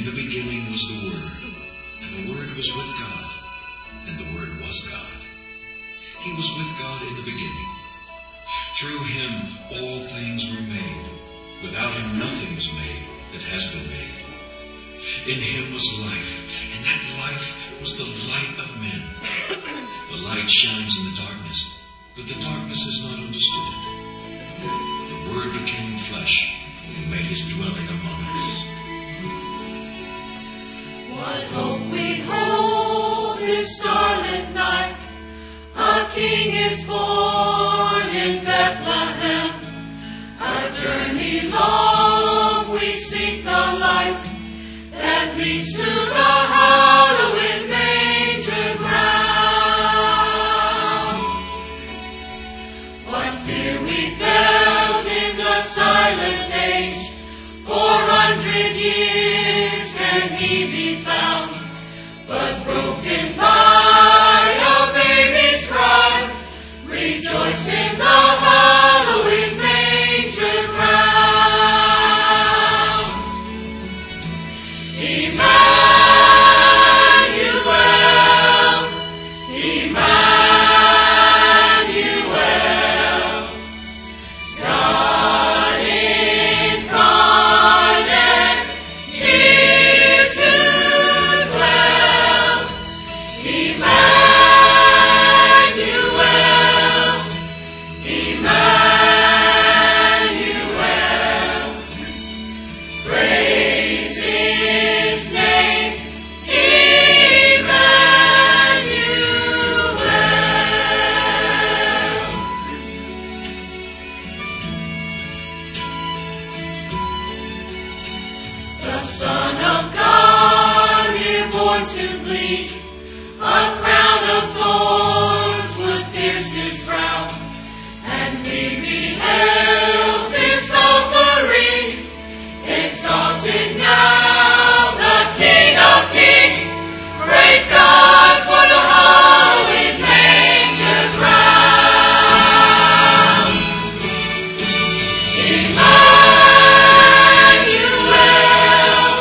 In the beginning was the Word, and the Word was with God, and the Word was God. He was with God in the beginning. Through him all things were made. Without him nothing was made that has been made. In him was life, and that life was the light of men. The light shines in the darkness, but the darkness has not understood it. The Word became flesh and made his dwelling among us. What hope we hold this starlit night. A King is born in Bethlehem. Our journey long we seek the light that leads to the hallowed manger ground. What fear we felt in the silent age, 400 years can he be found, but broken by a baby's cry, rejoice in the hallowed manger ground. Emmanuel, Emmanuel, God incarnate, near to dwell. Emmanuel, Emmanuel, praise his name, Emmanuel. The Son of God, here born to bleed, a crown of thorns would pierce his brow, and we beheld this offering, exalted now, the King of Kings. Praise God for the hallowed manger ground. Emmanuel,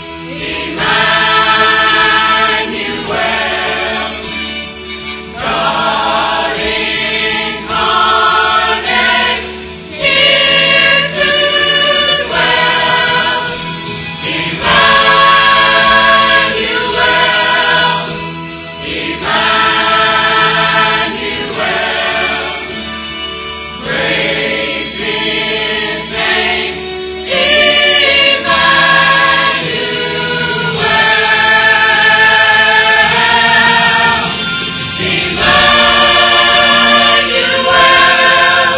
Emmanuel, God incarnate, near to dwell. Emmanuel, Emmanuel, praise his name, Emmanuel. Emmanuel,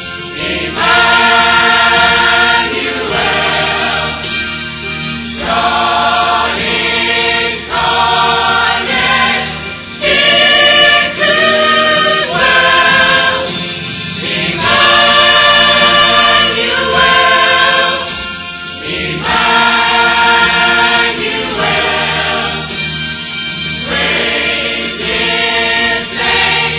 Emmanuel, God incarnate, near to dwell. Emmanuel, Emmanuel, praise his name,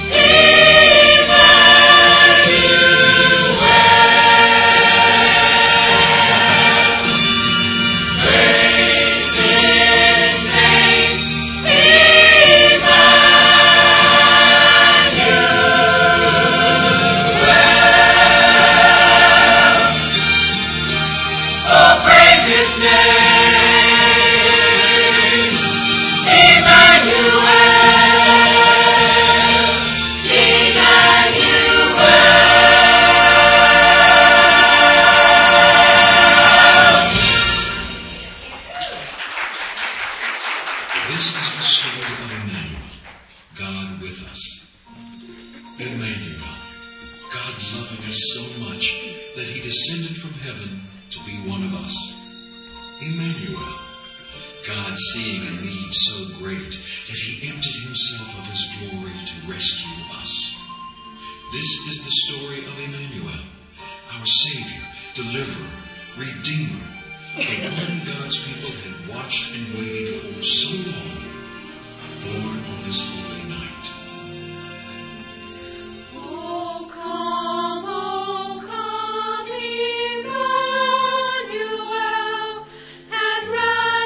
Emmanuel. Praise his name, Emmanuel. Oh, praise his name, Emmanuel, Emmanuel. This is the story of Emmanuel, God with us. Emmanuel, God loving us so much that he descended from heaven to be one of us. Emmanuel, God seeing a need so great that he emptied himself of his glory to rescue us. This is the story of Emmanuel, our Savior, Deliverer, Redeemer, the one God's people had watched and waited for so long, born on this holy night. Oh come, Emmanuel, and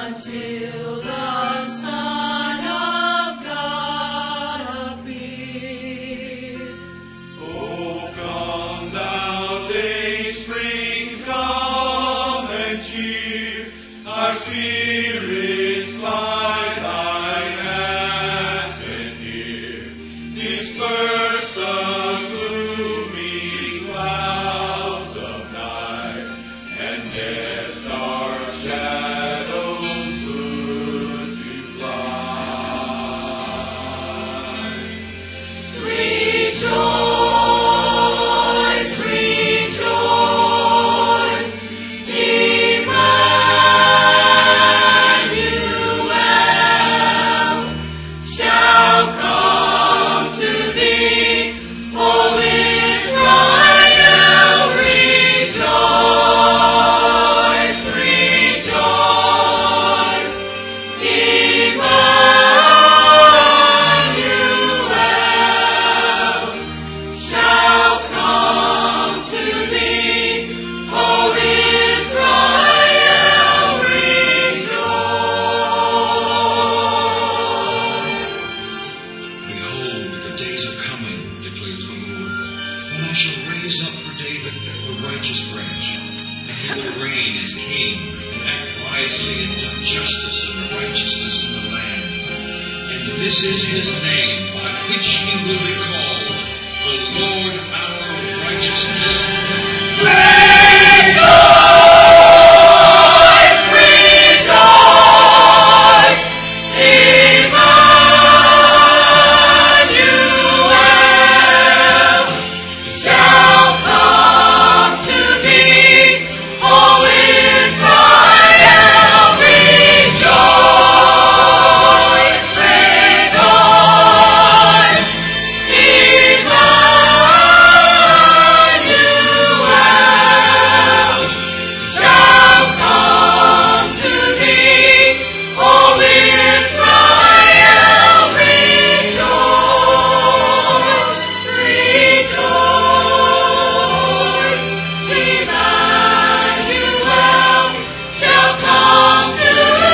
until the Son of God appear. Oh, come thou day spring, come and cheer our spirits by thine advent here. Disperse the gloomy clouds of night, and cast our shadows put to flight. Rejoice, rejoice, Emmanuel shall come to thee, O Israel. Rejoice, rejoice, Emmanuel shall come to thee, O Israel. Rejoice. Behold, the days are coming, declares the Lord, when I shall raise up for David a righteous branch, and he will reign as king, and act wisely, and do justice and righteousness in the land. And this is his name, by which he will be called, the Lord our righteousness. Rejoice, rejoice, Emmanuel shall come to thee, O Israel. Rejoice, rejoice, Emmanuel shall come to thee, O Israel. Rejoice, rejoice, Emmanuel shall come to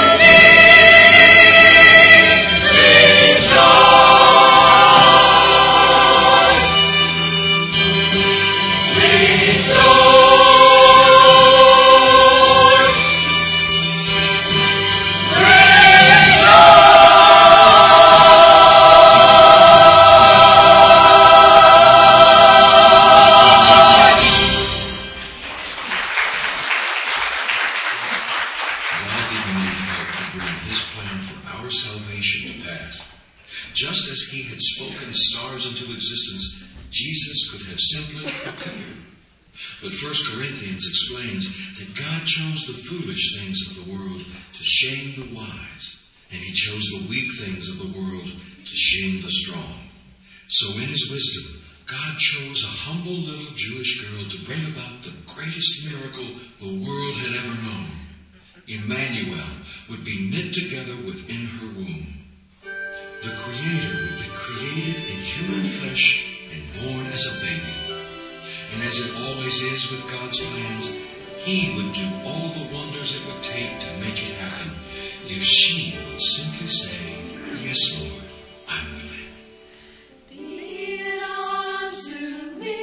God even needed help to bring his plan for our salvation to pass. Just as he had spoken stars into existence, Jesus could have simply appeared. But 1 Corinthians explains that God chose the foolish things of the world to shame the wise, and he chose the weak things of the world to shame the strong. So in his wisdom, God chose a humble little Jewish girl to bring about the greatest miracle the world had ever known. Emmanuel would be knit together within her womb. The Creator would be created in human flesh and born as a baby. And as it always is with God's plans, he would do all the wonders it would take to make it happen if she would simply say, "Yes, Lord, I'm willing." Be it unto me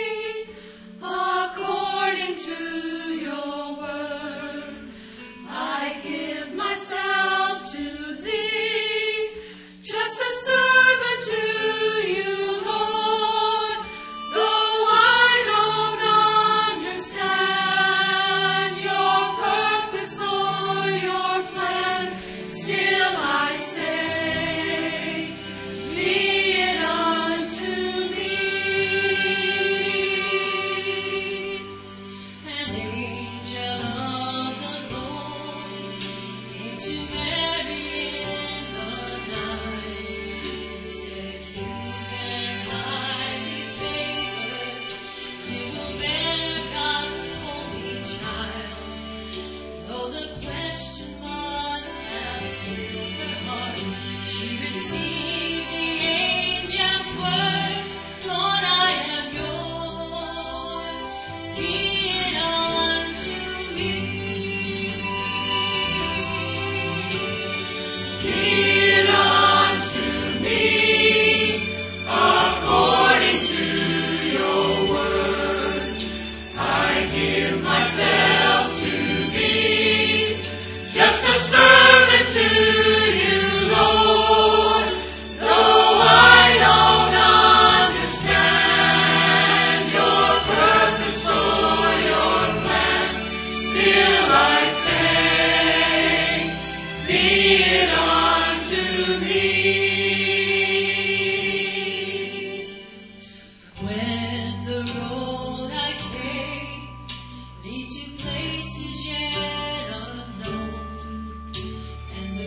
according to your word. I give myself to thee, just a servant to you, Lord. Though I don't understand your purpose or your plan, still I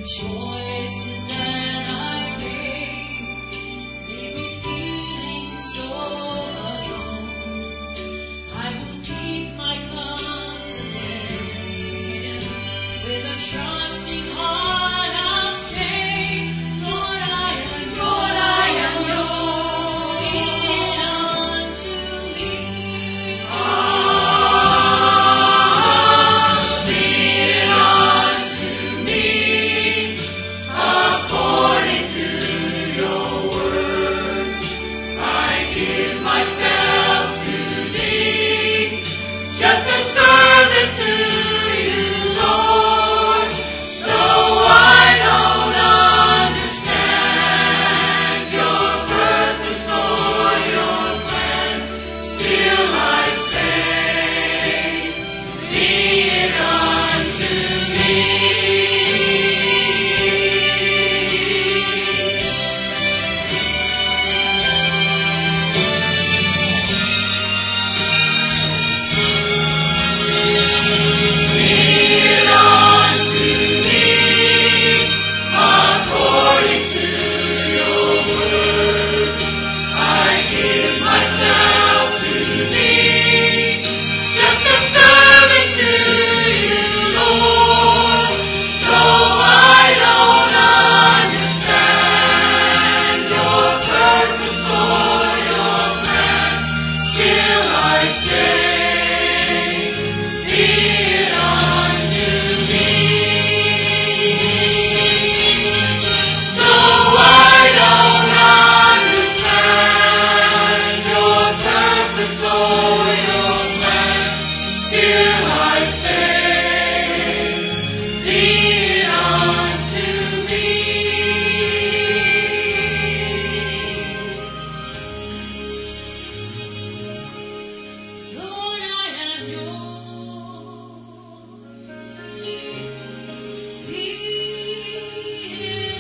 choices that I made leave me feeling so alone. I will keep my confidence in Him with a trusting heart. I'll say, Lord, I am yours. Be it unto me. Be it unto me according to your word. I give myself to thee, just a servant to you, Lord. Though I don't understand your purpose or your plan, still I say, be it unto me. According to your word, I give myself to thee, just a servant to you, Lord. Though I don't understand your purpose or your plan, still I say, be it unto me. Though I don't understand your purpose or your plan, still I say, be it unto me. Lord, I am yours. Be it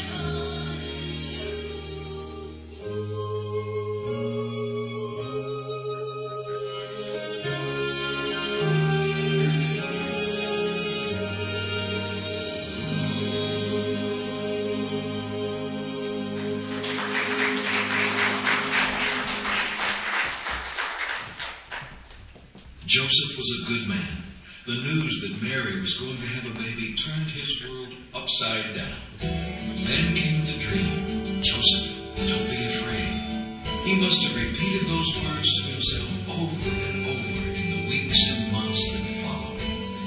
Joseph was a good man. The news that Mary was going to have a baby turned his world upside down. Then came the dream. Joseph, don't be afraid. He must have repeated those words to himself over and over in the weeks and months that followed.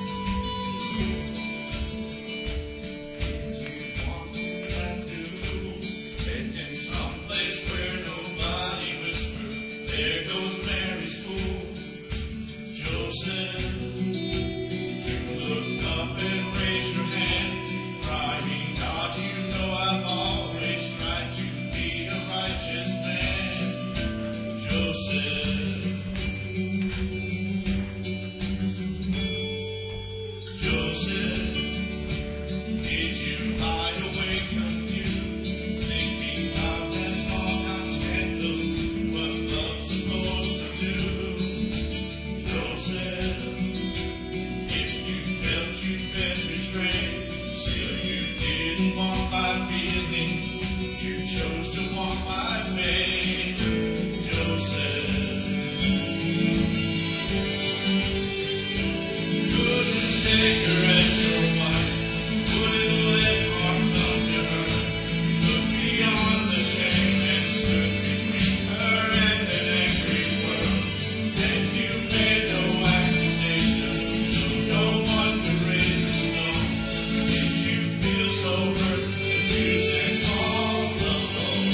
Someplace where nobody whispers, there goes Mary's fool. Joseph, you look up and raise your hand, crying, God, you know I've always tried to be a righteous man. Joseph, Joseph, did you hide away confused, thinking about that small-town scandal, what love's supposed to do? Joseph, if you felt you'd been betrayed, still you didn't walk by feeling, you chose to walk by faith. Joseph, couldn't take her as your wife, wouldn't let harm come to her, looked beyond the shame and stood between her and an angry world. And you made no accusation, so no one could raise a stone. Did you feel so hurt, confused, and all alone?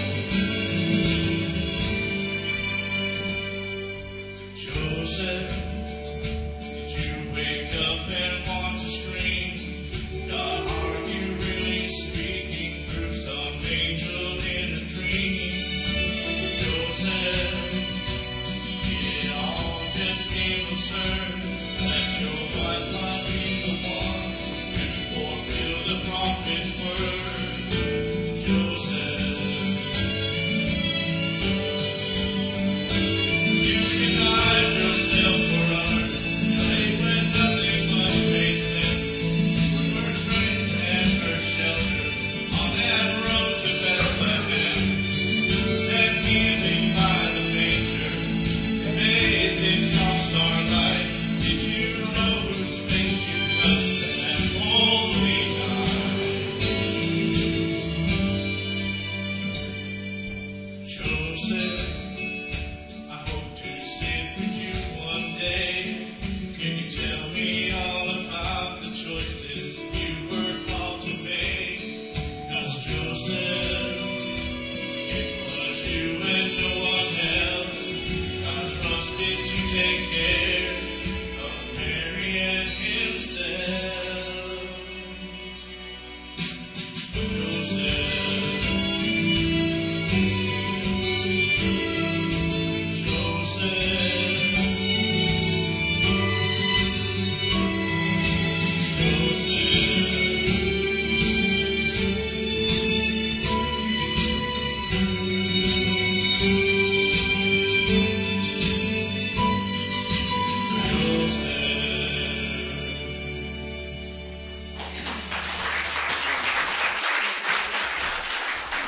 Joseph, did you wake up and want to scream? God, are you really speaking through some angel in a dream? Joseph, it all just seemed absurd that your wife might be the one to fulfill the prophet's word. Joseph, you denied yourself for others, claimed when nothing much made sense. Her strength and her shelter.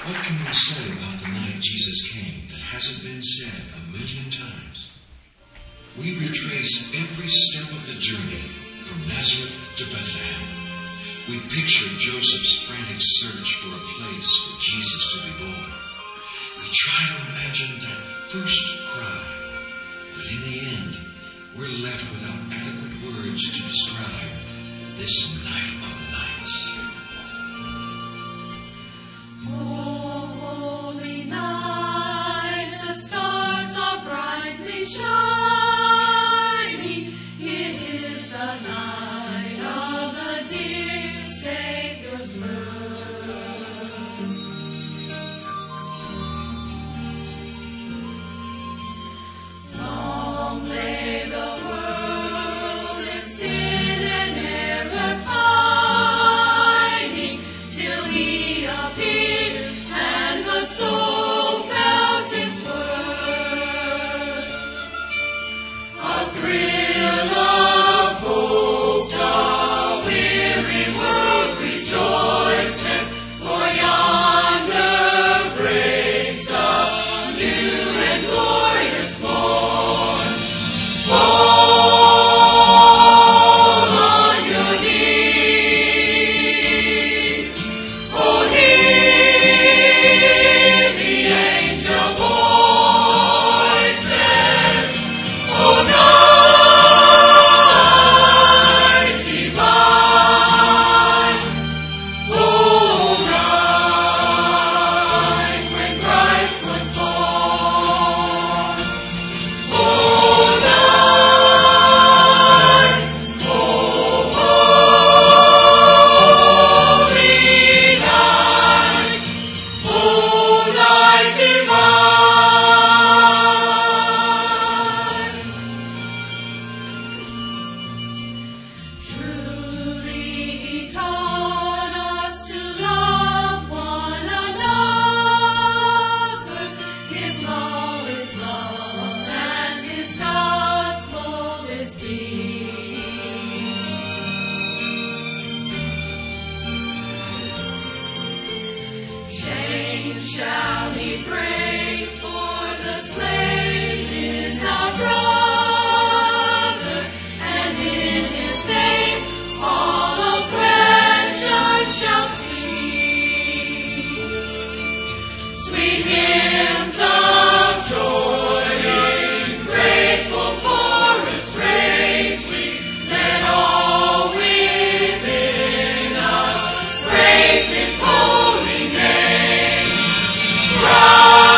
What can we say about the night Jesus came that hasn't been said a million times? We retrace every step of the journey from Nazareth to Bethlehem. We picture Joseph's frantic search for a place for Jesus to be born. We try to imagine that first cry, but in the end, we're left without adequate words to describe this night of nights. Holy night, the stars are brightly shining. It is the night of the dear Savior's birth. Long lay the world in sin and error pining, till He appeared and the soul felt His word. A thrill of hope, the weary world rejoices, for yonder breaks a new and glorious morn. Fall on your knees, oh, hear the angel voices, oh, night divine, oh, night when Christ was born, oh, night, oh, holy night, oh, night divine. Truly He taught us to love one another. His law is love and His gospel is peace. Shame shall He break, for the slave is our brother, and in His name all oppression shall cease. Sweet hymns of joy in grateful for His grace, we let all within us praise His holy name. Christ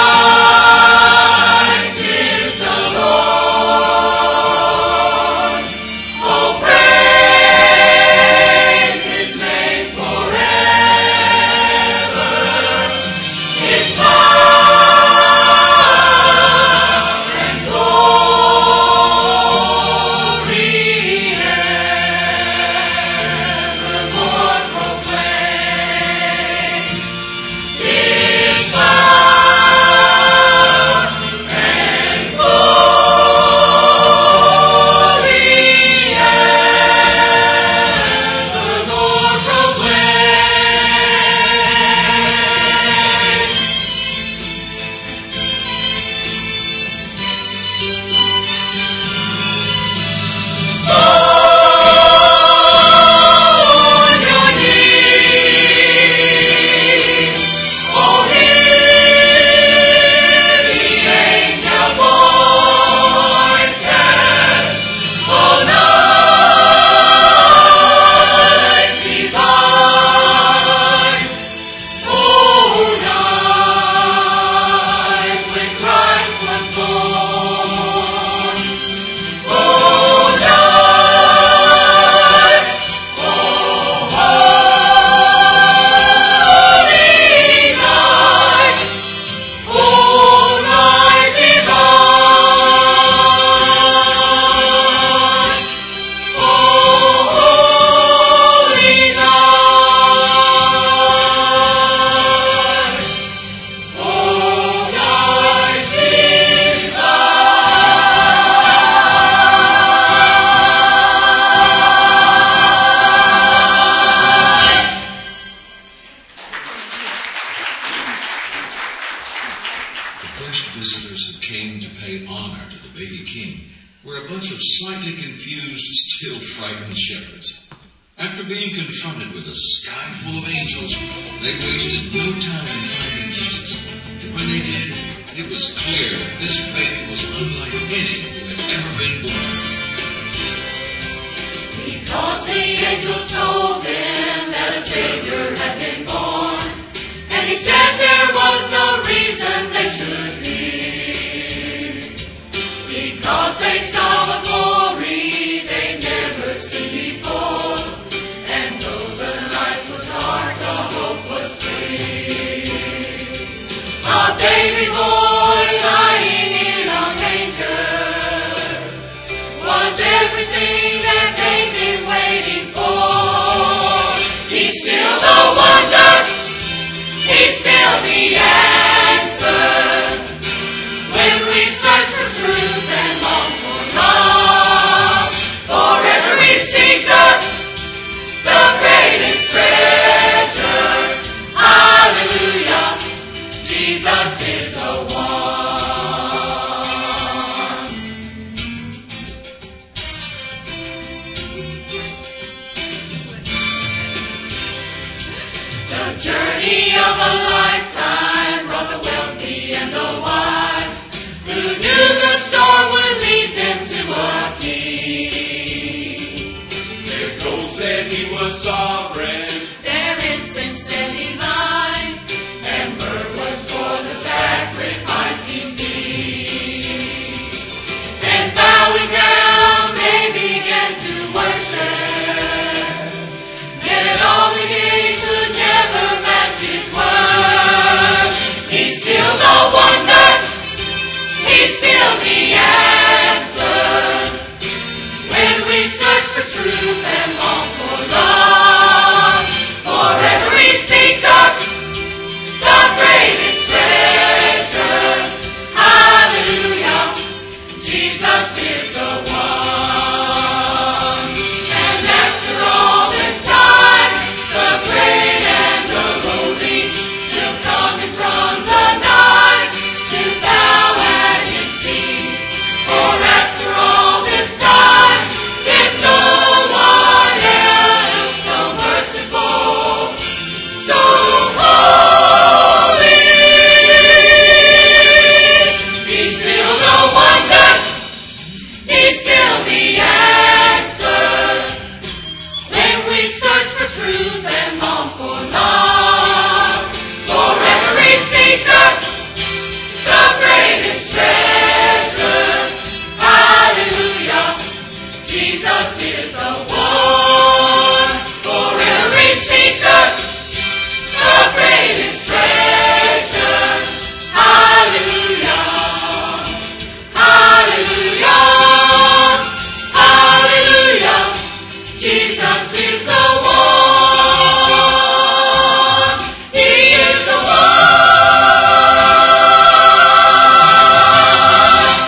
visitors who came to pay honor to the baby king were a bunch of slightly confused, still frightened shepherds. After being confronted with a sky full of angels, they wasted no time in finding Jesus. And when they did, it was clear this baby was unlike any who had ever been born. Because the angel told them that a Savior had been born, and he said there was no reason they should fear. Because they saw a glory they'd never seen before, and though the night was dark, the hope was clear. A baby boy lying in a manger was everything that they'd been waiting for. He's still the wonder, he's still the answer. When we search for truth and long for love, for every seeker, the greatest treasure. Hallelujah, Jesus is the one. The journey of a lifetime brought the wealthy and the wise, who knew the star would lead them to a king. Their gold said he was sovereign. Their incense said divine, and myrrh was for the sacrifice he made. And bowing down, they began to worship. Yet all they gave could never match his word. He's still the wonder, he's still the answer. When we search for truth and long for love, for every seeker, the greatest treasure. Hallelujah, Jesus is the one. And after all this time, the great and the lowly still coming from the night to bow at his feet. For after all this time, there's no one else so merciful, so holy. He's still the wonder, he's still the answer. When we search for truth and long for love, for every seeker, the greatest treasure. Hallelujah, Jesus is the one. For every seeker, the greatest treasure. Hallelujah, hallelujah, hallelujah, Jesus is the one. He is the one.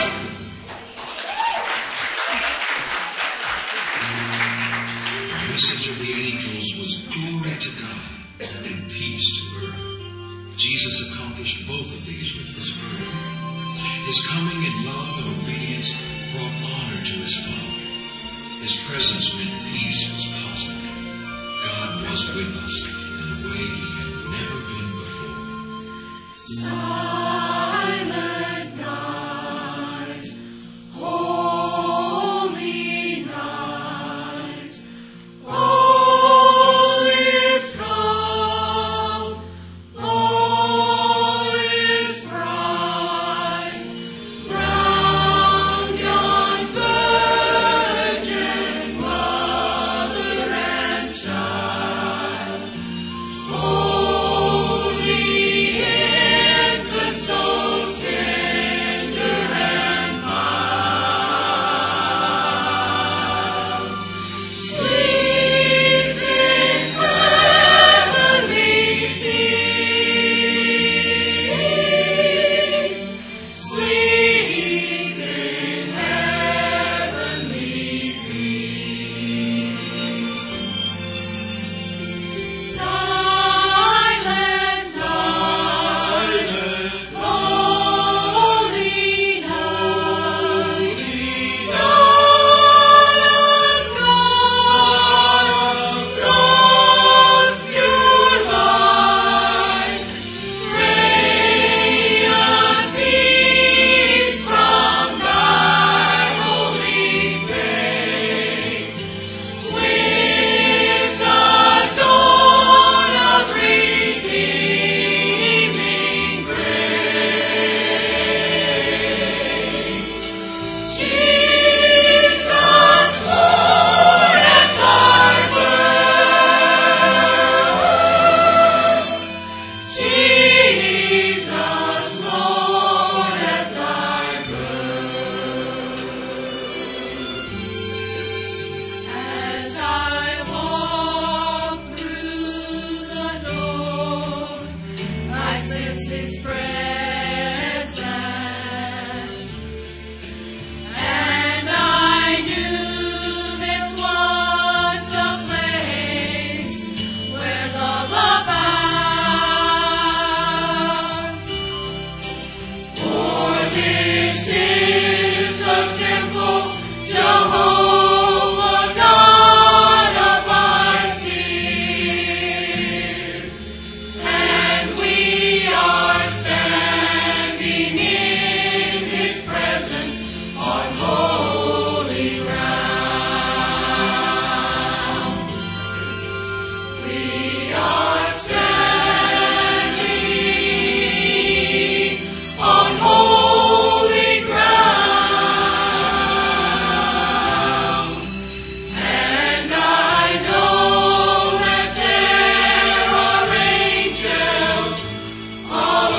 The message of the angels was glory to God and peace to earth. Jesus accomplished both of these with his birth. His coming in love and obedience brought honor to his Father. His presence meant peace was possible. God was with us in a way he had never been before. Silent night, holy night, all is calm, all is bright, round yon virgin mother and child. His presence. And I knew this was the place where love abounds. For this is the temple Jehovah God abides here. And we are standing in His presence on holy ground. We are standing on holy ground. And I know that there are angels all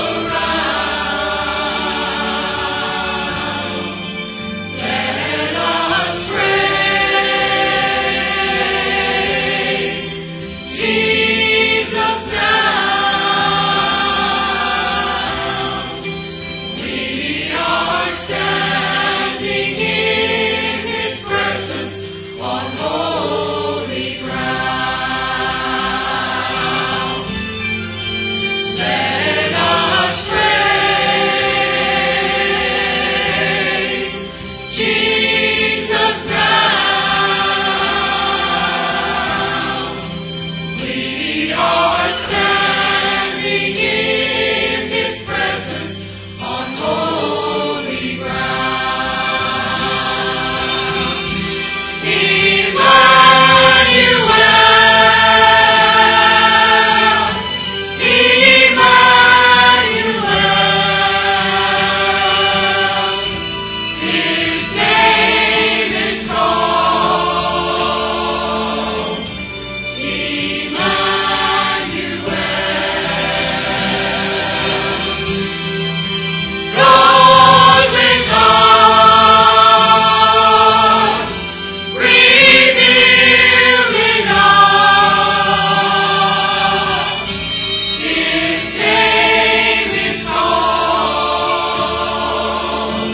around. Let us praise Jesus now. We are standing in His presence on holy ground. Let us praise Jesus now. We are standing in His presence on holy ground. Emmanuel, Emmanuel, His name is called Emmanuel. God with us, revealed in us, His name is called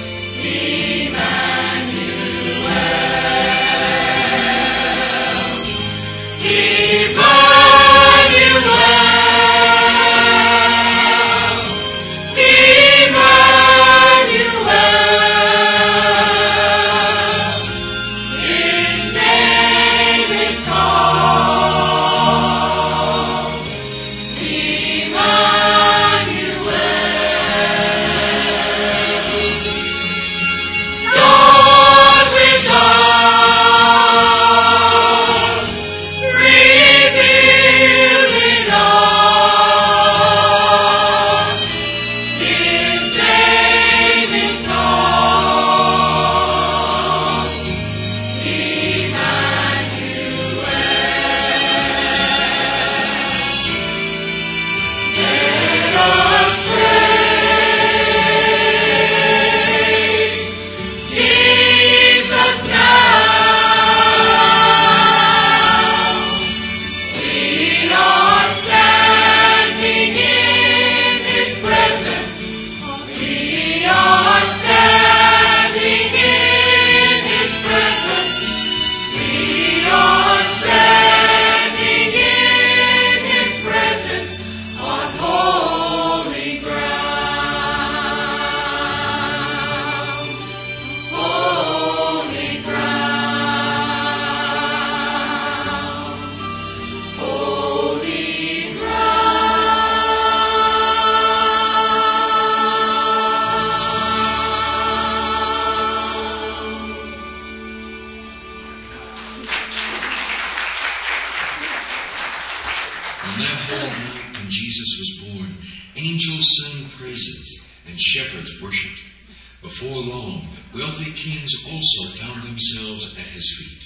that whole night when Jesus was born, angels sang praises and shepherds worshipped. Before long, wealthy kings also found themselves at his feet.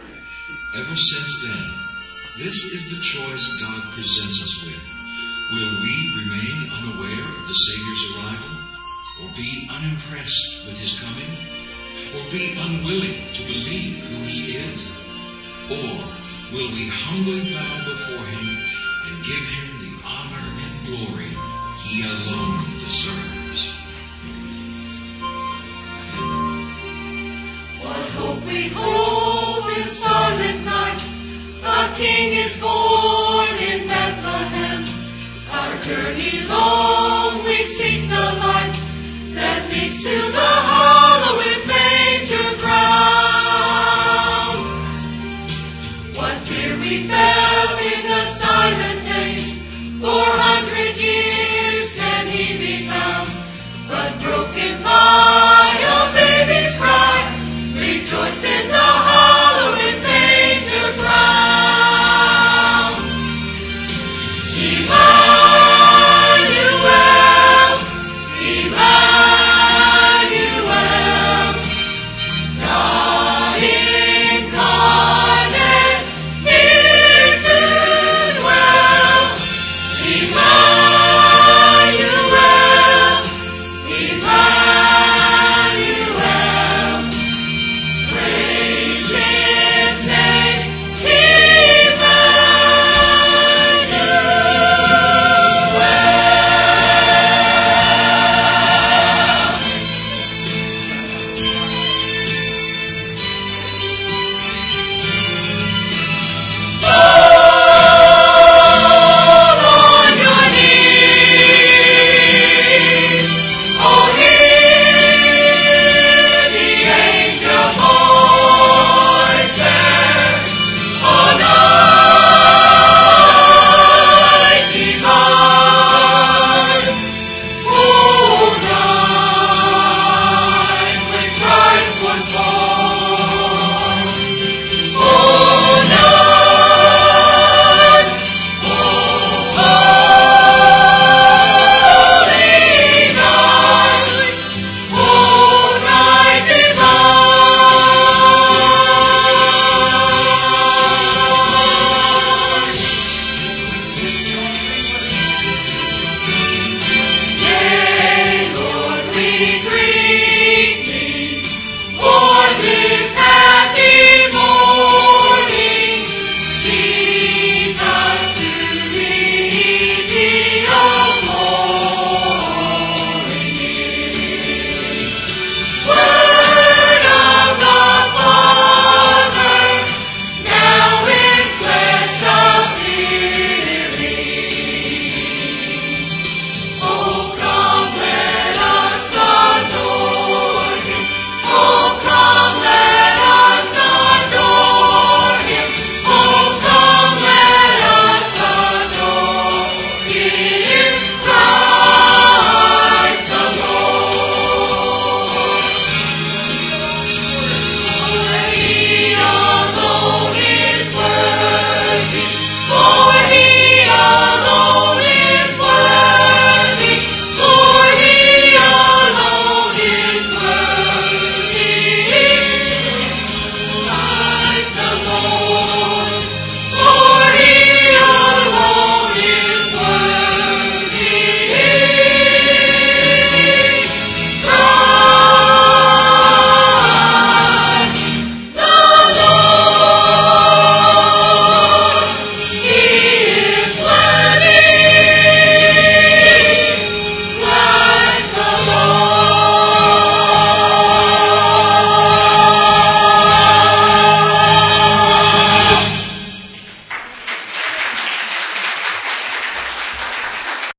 Ever since then, this is the choice God presents us with. Will we remain unaware of the Savior's arrival, or be unimpressed with his coming, or be unwilling to believe who he is? Or will we humbly bow before him and give him the honor and glory he he alone deserves. What hope we hold in starlit night, the King is born in Bethlehem. Our journey long, we seek the light that leads to the hallowed manger ground. What fear we felt in the silent age, 400 years can he be found, but broken by a baby's cry, rejoice in the hallowed manger ground. He